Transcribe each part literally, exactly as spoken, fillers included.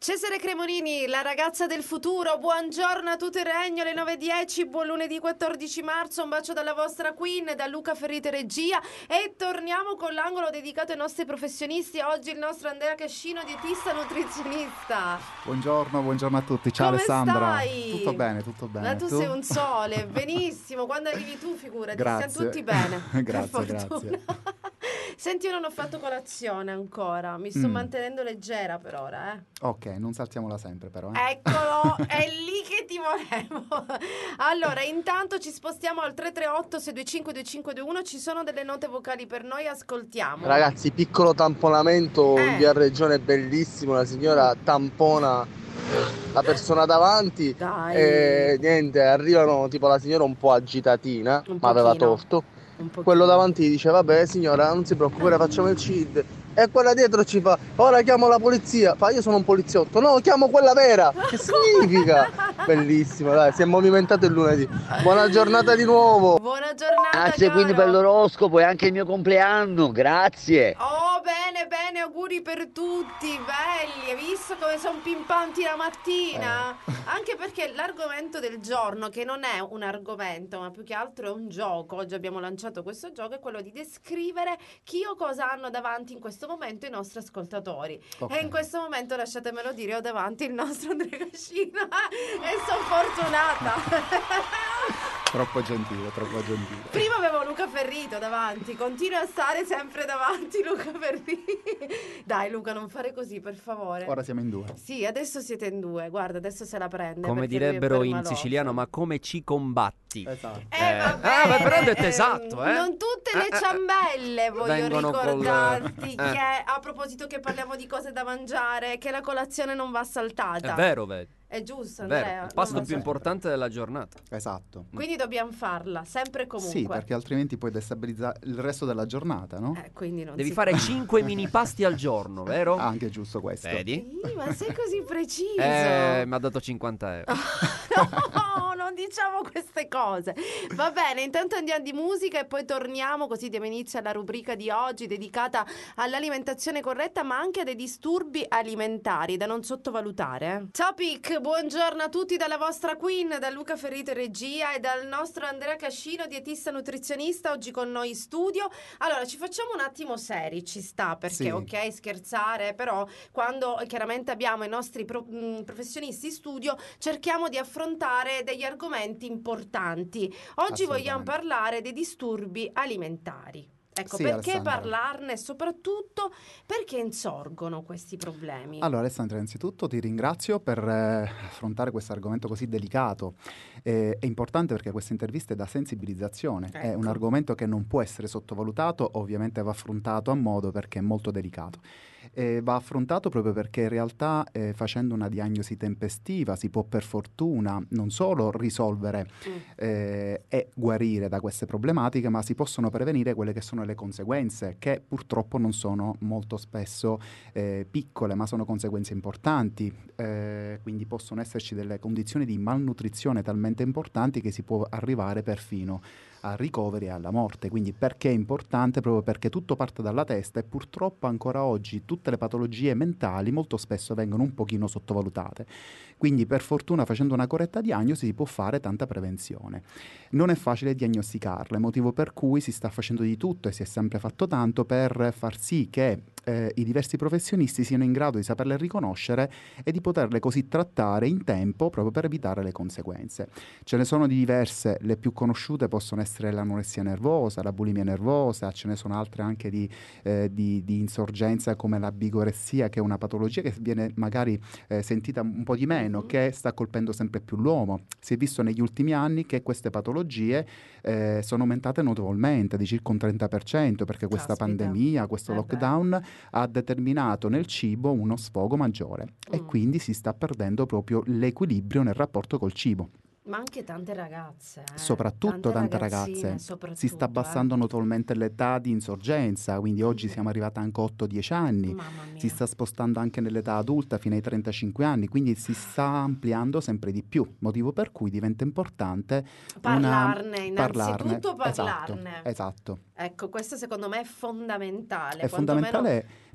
Cesare Cremonini, la ragazza del futuro, buongiorno a tutto il regno, alle nove e dieci, buon lunedì quattordici marzo, un bacio dalla vostra Queen, da Luca Ferrite regia, e torniamo con l'angolo dedicato ai nostri professionisti. Oggi il nostro Andrea Cascino, dietista nutrizionista. Buongiorno, buongiorno a tutti, ciao Come Alessandra. stai? Tutto bene, tutto bene. Ma tu, tu? sei un sole, benissimo, quando arrivi tu figurati, Grazie. stiamo tutti bene. Grazie, per fortuna. grazie. Senti, io non ho fatto colazione ancora, mi sto Mm. mantenendo leggera per ora, eh. Ok, non saltiamola sempre però. Eh. Eccolo, è lì che ti volevo. Allora, intanto ci spostiamo al tre tre otto sei due cinque due cinque due uno, ci sono delle note vocali per noi, ascoltiamo. Ragazzi, piccolo tamponamento Eh. in via Regione, bellissimo, la signora tampona la persona davanti Dai. e niente, arrivano tipo la signora un po' agitatina, Un ma aveva pochino. torto. Un pochino. Quello davanti gli dice vabbè signora non si preoccupi, ora facciamo il C I D, e quella dietro ci fa ora chiamo la polizia, fa io sono un poliziotto, no chiamo quella vera, che significa? Bellissimo, dai, si è movimentato il lunedì. Buona giornata di nuovo. Buona giornata, Grazie quindi caro. per l'oroscopo e anche il mio compleanno, grazie. Oh, bene, bene, auguri per tutti, belli. Hai visto come sono pimpanti la mattina? Eh. Anche perché l'argomento del giorno, che non è un argomento, ma più che altro è un gioco, oggi abbiamo lanciato questo gioco, è quello di descrivere chi o cosa hanno davanti in questo momento i nostri ascoltatori. Ok. E in questo momento, lasciatemelo dire, ho davanti il nostro Andrea Cascino e sono fortunata. Troppo gentile, troppo gentile. Prima avevo Luca Ferrito davanti, continua a stare sempre davanti Luca Ferrito. Dai Luca, non fare così, per favore. Ora siamo in due. Sì, adesso siete in due, guarda, adesso se la prende. Come perché lui è direbbero in permaloso. siciliano, ma come ci combatti? Esatto. Eh, Eh, va ah, bene, beh, però ho detto ehm, esatto, eh. Non tutte le Eh, eh, ciambelle, voglio vengono col- ricordarti eh. che, a proposito che parliamo di cose da mangiare, che la colazione non va saltata. È vero, vedi. È giusto, È vero, Andrea? il pasto Non più va importante della giornata. Esatto. Quindi dobbiamo farla, sempre e comunque. Sì, perché altrimenti puoi destabilizzare il resto della giornata, no? Eh, quindi non Devi si fare può. cinque mini pasti al giorno, vero? Ah, anche giusto questo. Vedi? Sì, ma sei così preciso. Eh, mi ha dato cinquanta euro. No, non diciamo queste cose. Va bene, intanto andiamo di musica e poi torniamo, così diamo inizio alla rubrica di oggi dedicata all'alimentazione corretta, ma anche a dei disturbi alimentari da non sottovalutare. eh. Topic, buongiorno a tutti dalla vostra Queen, da Luca Ferrito in regia e dal nostro Andrea Cascino, dietista nutrizionista, oggi con noi in studio. Allora, ci facciamo un attimo seri, ci sta, perché Sì. ok, scherzare, però quando chiaramente abbiamo i nostri pro- mh, professionisti in studio, cerchiamo di affrontare degli argomenti importanti. Oggi vogliamo Assolutamente. parlare dei disturbi alimentari. Ecco, Sì, perché Alessandra. parlarne e soprattutto perché insorgono questi problemi? Allora Alessandra, innanzitutto ti ringrazio per eh, affrontare questo argomento così delicato. Eh, è importante perché questa intervista è da sensibilizzazione, è Ecco. un argomento che non può essere sottovalutato, ovviamente va affrontato a modo perché è molto delicato. Eh, va affrontato proprio perché in realtà eh, facendo una diagnosi tempestiva si può per fortuna non solo risolvere Mm. eh, e guarire da queste problematiche, ma si possono prevenire quelle che sono le conseguenze, che purtroppo non sono molto spesso eh, piccole, ma sono conseguenze importanti. Eh, quindi possono esserci delle condizioni di malnutrizione talmente importanti che si può arrivare perfino a ricoveri e alla morte. Quindi perché è importante? Proprio perché tutto parte dalla testa e purtroppo ancora oggi tutte le patologie mentali molto spesso vengono un pochino sottovalutate. Quindi per fortuna facendo una corretta diagnosi si può fare tanta prevenzione. Non è facile diagnosticarle, motivo per cui si sta facendo di tutto e si è sempre fatto tanto per far sì che eh, i diversi professionisti siano in grado di saperle riconoscere e di poterle così trattare in tempo proprio per evitare le conseguenze. Ce ne sono di diverse, le più conosciute possono essere l'anoressia nervosa, la bulimia nervosa, ce ne sono altre anche di, eh, di, di insorgenza come la bigoressia, che è una patologia che viene magari eh, sentita un po' di meno, Mhm. che sta colpendo sempre più l'uomo. Si è visto negli ultimi anni che queste patologie eh, sono aumentate notevolmente, di circa un trenta per cento, perché questa Caspita. pandemia, questo Eh beh. lockdown ha determinato nel cibo uno sfogo maggiore e Mm. quindi si sta perdendo proprio l'equilibrio nel rapporto col cibo. Ma anche tante ragazze, eh. Soprattutto tante ragazzine, ragazze. soprattutto, Si sta abbassando eh. notevolmente l'età di insorgenza, quindi oggi siamo arrivati anche a otto dieci anni. Mamma mia. Si sta spostando anche nell'età adulta fino ai trentacinque anni, quindi si sta ampliando sempre di più, motivo per cui diventa importante Parlarne, una... innanzitutto Esatto, parlarne. esatto. Ecco, questo secondo me è fondamentale. È quantomeno fondamentale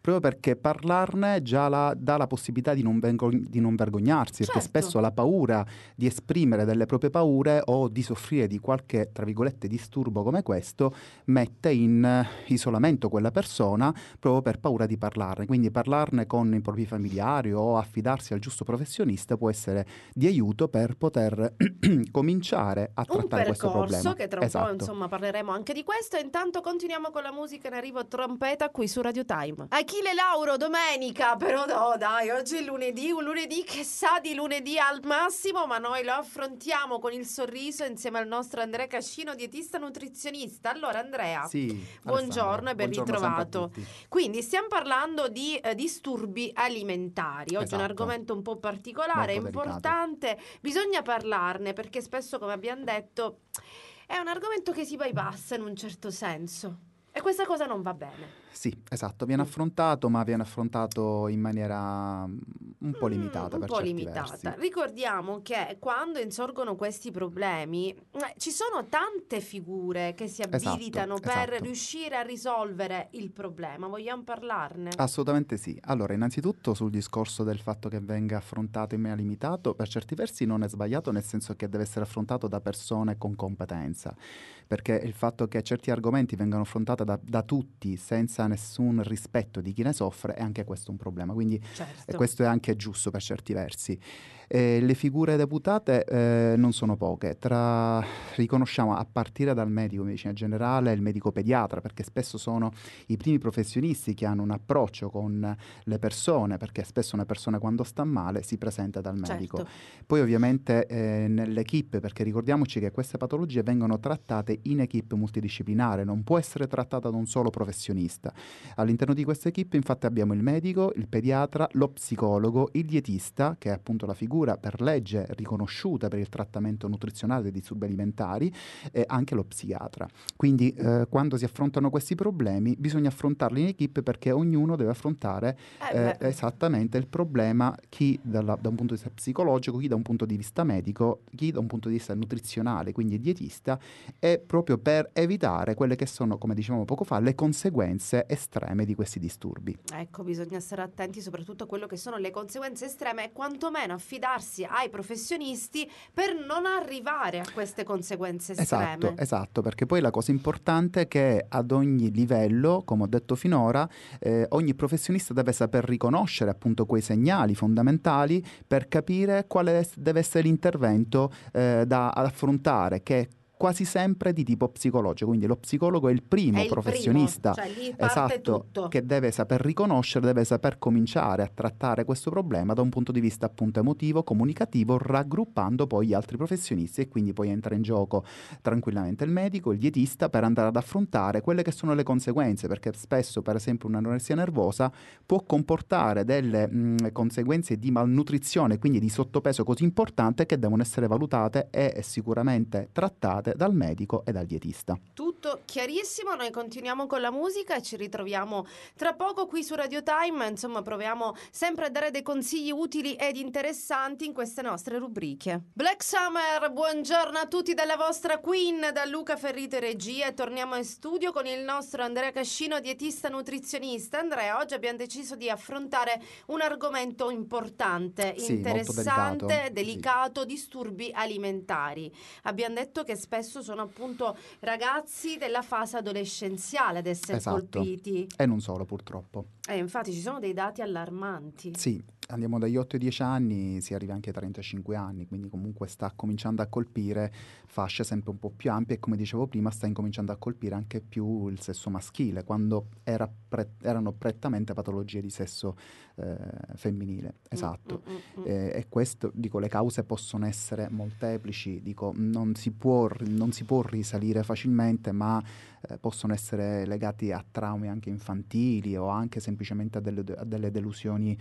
proprio perché parlarne già la, dà la possibilità di non, vengo- di non vergognarsi, perché Certo. spesso la paura di esprimere delle proprie paure o di soffrire di qualche, tra virgolette, disturbo come questo mette in eh, isolamento quella persona proprio per paura di parlarne. Quindi parlarne con i propri familiari o affidarsi al giusto professionista può essere di aiuto per poter cominciare a Un trattare questo percorso problema. che tra un po' Esatto. insomma parleremo anche di questo. Intanto continuiamo con la musica in arrivo trompeta qui su Radio Time. Achille Lauro, domenica, però no dai, oggi è lunedì, un lunedì che sa di lunedì al massimo, ma noi lo affrontiamo con il sorriso insieme al nostro Andrea Cascino, dietista nutrizionista. Allora Andrea, Sì, buongiorno Alessandra, e ben buongiorno sempre a ritrovato. tutti. Quindi stiamo parlando di eh, disturbi alimentari. Oggi è un Esatto. argomento un po' particolare, Molto delicato. importante, bisogna parlarne perché spesso, come abbiamo detto, è un argomento che si bypassa in un certo senso e questa cosa non va bene. Sì, esatto, viene Mm. affrontato, ma viene affrontato in maniera mm, un po' Mm, limitata un per po' certi limitata. versi. Ricordiamo che quando insorgono questi problemi eh, ci sono tante figure che si Esatto, abilitano per esatto. riuscire a risolvere il problema. Vogliamo parlarne? Assolutamente sì. Allora, innanzitutto sul discorso del fatto che venga affrontato in maniera limitata, per certi versi non è sbagliato, nel senso che deve essere affrontato da persone con competenza, perché il fatto che certi argomenti vengano affrontati da, da tutti senza nessun rispetto di chi ne soffre è anche questo un problema, quindi e Certo. questo è anche giusto per certi versi. Eh, le figure deputate eh, non sono poche, tra, riconosciamo a partire dal medico medicina generale e il medico pediatra, perché spesso sono i primi professionisti che hanno un approccio con le persone, perché spesso una persona quando sta male si presenta dal medico. Certo. Poi ovviamente eh, nell'equipe, perché ricordiamoci che queste patologie vengono trattate in equipe multidisciplinare, non può essere trattata da un solo professionista. All'interno di questa equipe infatti abbiamo il medico, il pediatra, lo psicologo, il dietista, che è appunto la figura per legge riconosciuta per il trattamento nutrizionale dei disturbi alimentari, e anche lo psichiatra. Quindi eh, quando si affrontano questi problemi bisogna affrontarli in equipe, perché ognuno deve affrontare Eh eh, beh. esattamente il problema, chi dalla- da un punto di vista psicologico, chi da un punto di vista medico, chi da un punto di vista nutrizionale, quindi dietista, e proprio per evitare quelle che sono, come dicevamo poco fa, le conseguenze estreme di questi disturbi. Ecco, bisogna stare attenti soprattutto a quello che sono le conseguenze estreme e quantomeno affidarsi ai professionisti per non arrivare a queste conseguenze estreme. Esatto, esatto, perché poi la cosa importante è che ad ogni livello, come ho detto finora, eh, ogni professionista deve saper riconoscere appunto quei segnali fondamentali per capire quale es- deve essere l'intervento eh, da affrontare, che è quasi sempre di tipo psicologico, quindi lo psicologo è il primo È il professionista primo, cioè lì parte esatto, tutto. che deve saper riconoscere, deve saper cominciare a trattare questo problema da un punto di vista appunto emotivo, comunicativo, raggruppando poi gli altri professionisti, e quindi poi entra in gioco tranquillamente il medico, il dietista, per andare ad affrontare quelle che sono le conseguenze, perché spesso per esempio un'anoressia nervosa può comportare delle mh, conseguenze di malnutrizione, quindi di sottopeso così importante, che devono essere valutate e sicuramente trattate dal medico e dal dietista. Tutto chiarissimo, noi continuiamo con la musica e ci ritroviamo tra poco qui su Radio Time. Insomma, proviamo sempre a dare dei consigli utili ed interessanti in queste nostre rubriche. Black Summer, buongiorno a tutti dalla vostra Queen, da Luca Ferrito e regia, e torniamo in studio con il nostro Andrea Cascino, dietista nutrizionista. Andrea, oggi abbiamo deciso di affrontare un argomento importante, Sì, molto interessante, delicato, delicato, disturbi alimentari. Abbiamo detto che spesso sono appunto ragazzi della fase adolescenziale ad essere Esatto. colpiti. E non solo, purtroppo. E infatti ci sono dei dati allarmanti. Sì, andiamo dagli otto ai dieci anni, si arriva anche ai trentacinque anni, quindi comunque sta cominciando a colpire fasce sempre un po' più ampie, e come dicevo prima sta incominciando a colpire anche più il sesso maschile, quando era pre- erano prettamente patologie di sesso eh, femminile. Esatto. Mm, mm, mm, mm. Eh, e questo, dico, le cause possono essere molteplici, dico, non si può, non si può risalire facilmente, ma eh, possono essere legati a traumi anche infantili, o anche semplicemente a delle, a delle delusioni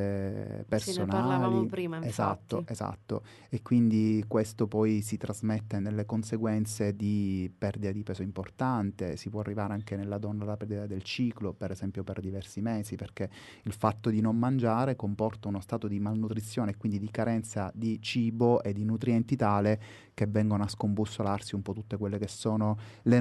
eh, personali. Sì, ne parlavamo prima, infatti. Esatto, esatto. E quindi questo poi si trasmette nelle conseguenze di perdita di peso importante, si può arrivare anche nella donna alla perdita del ciclo, per esempio per diversi mesi, perché il fatto di non mangiare comporta uno stato di malnutrizione e quindi di carenza di cibo e di nutrienti tale che vengono a scombussolarsi un po' tutte quelle che sono le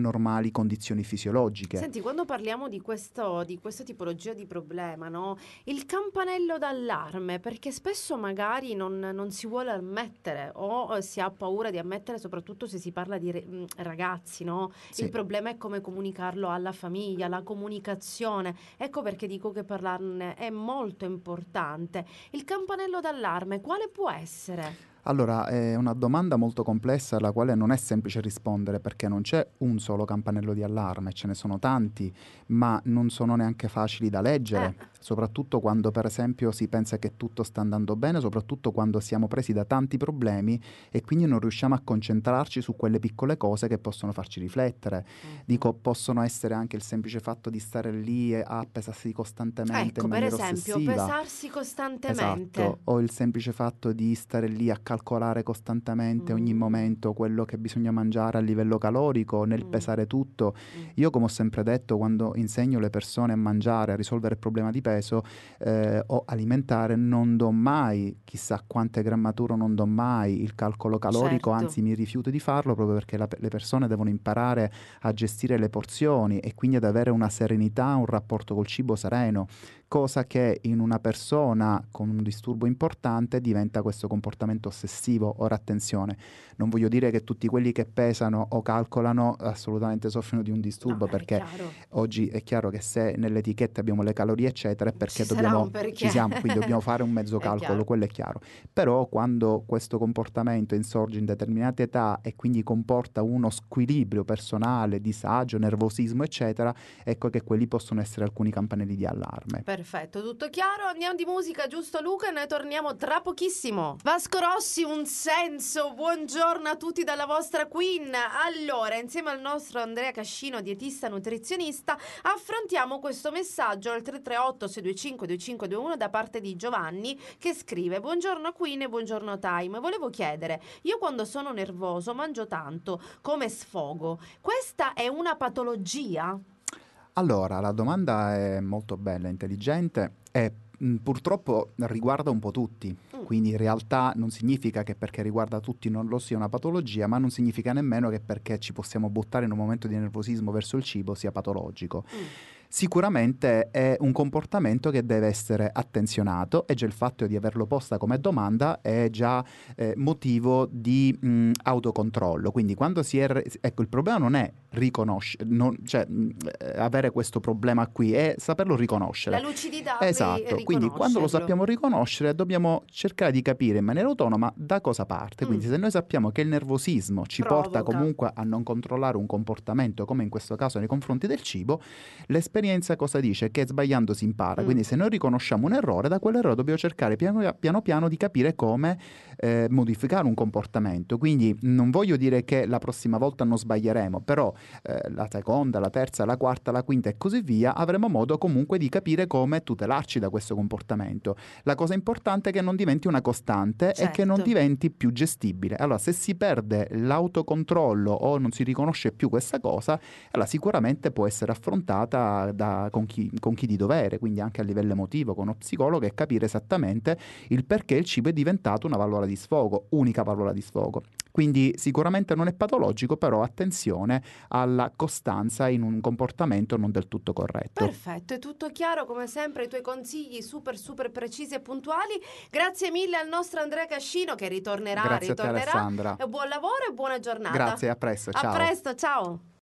normali condizioni fisiologiche. Senti, quando parliamo di questo, di questa tipologia di problema, no? Il campanello d'allarme, perché spesso magari non, non si vuole ammettere o eh, si ha paura di ammettere, soprattutto se si parla di re- mh, ragazzi, no? Sì. Il problema è come comunicarlo alla famiglia, la comunicazione. Ecco perché dico che parlarne è molto importante. Il campanello d'allarme, quale può essere? Allora, è una domanda molto complessa alla quale non è semplice rispondere, perché non c'è un solo campanello di allarme, ce ne sono tanti, ma non sono neanche facili da leggere, Eh. soprattutto quando per esempio si pensa che tutto sta andando bene, soprattutto quando siamo presi da tanti problemi e quindi non riusciamo a concentrarci su quelle piccole cose che possono farci riflettere. Dico, possono essere anche il semplice fatto di stare lì e a pesarsi costantemente Ecco, in per maniera esempio, ossessiva. pesarsi costantemente. Esatto, o il semplice fatto di stare lì a calcolare costantemente ogni Mm. momento quello che bisogna mangiare a livello calorico, nel Mm. pesare tutto. Mm. Io, come ho sempre detto, quando insegno le persone a mangiare, a risolvere il problema di peso eh, o alimentare, non do mai chissà quante grammature, non do mai il calcolo calorico, Certo. anzi mi rifiuto di farlo proprio perché la- le persone devono imparare a gestire le porzioni e quindi ad avere una serenità, un rapporto col cibo sereno, cosa che in una persona con un disturbo importante diventa questo comportamento ossessivo. Ora attenzione, non voglio dire che tutti quelli che pesano o calcolano assolutamente soffrono di un disturbo, No, è perché chiaro. oggi è chiaro che se nelle etichette abbiamo le calorie eccetera è perché Ci sarà dobbiamo, un perché. ci siamo, quindi dobbiamo fare un mezzo È calcolo, chiaro. quello è chiaro. Però quando questo comportamento insorge in determinate età e quindi comporta uno squilibrio personale, disagio, nervosismo eccetera, ecco che quelli possono essere alcuni campanelli di allarme. Perfetto, tutto chiaro. Andiamo di musica, giusto Luca? Noi torniamo tra pochissimo. Vasco Rossi, Un senso. Buongiorno a tutti dalla vostra Queen. Allora, insieme al nostro Andrea Cascino, dietista nutrizionista, affrontiamo questo messaggio al tre tre otto sei due cinque due cinque due uno da parte di Giovanni, che scrive: buongiorno Queen e buongiorno Time. Volevo chiedere, io quando sono nervoso mangio tanto come sfogo. Questa è una patologia? Allora, la domanda è molto bella, intelligente e mh, purtroppo riguarda un po' tutti, Mm. quindi in realtà non significa che perché riguarda tutti non lo sia una patologia, ma non significa nemmeno che perché ci possiamo buttare in un momento di nervosismo verso il cibo sia patologico. Mm. Sicuramente è un comportamento che deve essere attenzionato e già il fatto di averlo posta come domanda è già eh, motivo di mh, autocontrollo. Quindi quando si è... re- Ecco, il problema non è riconoscere, non- cioè mh, eh, avere questo problema qui, è saperlo riconoscere. La lucidità. Esatto, ri- quindi quando lo riconoscerlo. sappiamo riconoscere dobbiamo cercare di capire in maniera autonoma da cosa parte. Quindi Mm. se noi sappiamo che il nervosismo ci porta Provoca. comunque a non controllare un comportamento, come in questo caso nei confronti del cibo, l'esperienza cosa dice? Che sbagliando si impara. Mm. Quindi se noi riconosciamo un errore, da quell'errore dobbiamo cercare piano piano, piano di capire come eh, modificare un comportamento. Quindi non voglio dire che la prossima volta non sbaglieremo, però eh, la seconda, la terza, la quarta, la quinta e così via avremo modo comunque di capire come tutelarci da questo comportamento. La cosa importante è che non diventi una costante e che non Certo. diventi più gestibile. Allora, se si perde l'autocontrollo o non si riconosce più questa cosa, allora sicuramente può essere affrontata da, con, chi, con chi di dovere, quindi anche a livello emotivo, con uno psicologo, e capire esattamente il perché il cibo è diventato una valvola di sfogo, unica valvola di sfogo. Quindi sicuramente non è patologico, però attenzione alla costanza in un comportamento non del tutto corretto. Perfetto, è tutto chiaro come sempre, i tuoi consigli super super precisi e puntuali. Grazie mille al nostro Andrea Cascino che ritornerà, Grazie a te, ritornerà. Alessandra. E buon lavoro e buona giornata. Grazie, a presto, ciao. A presto, ciao.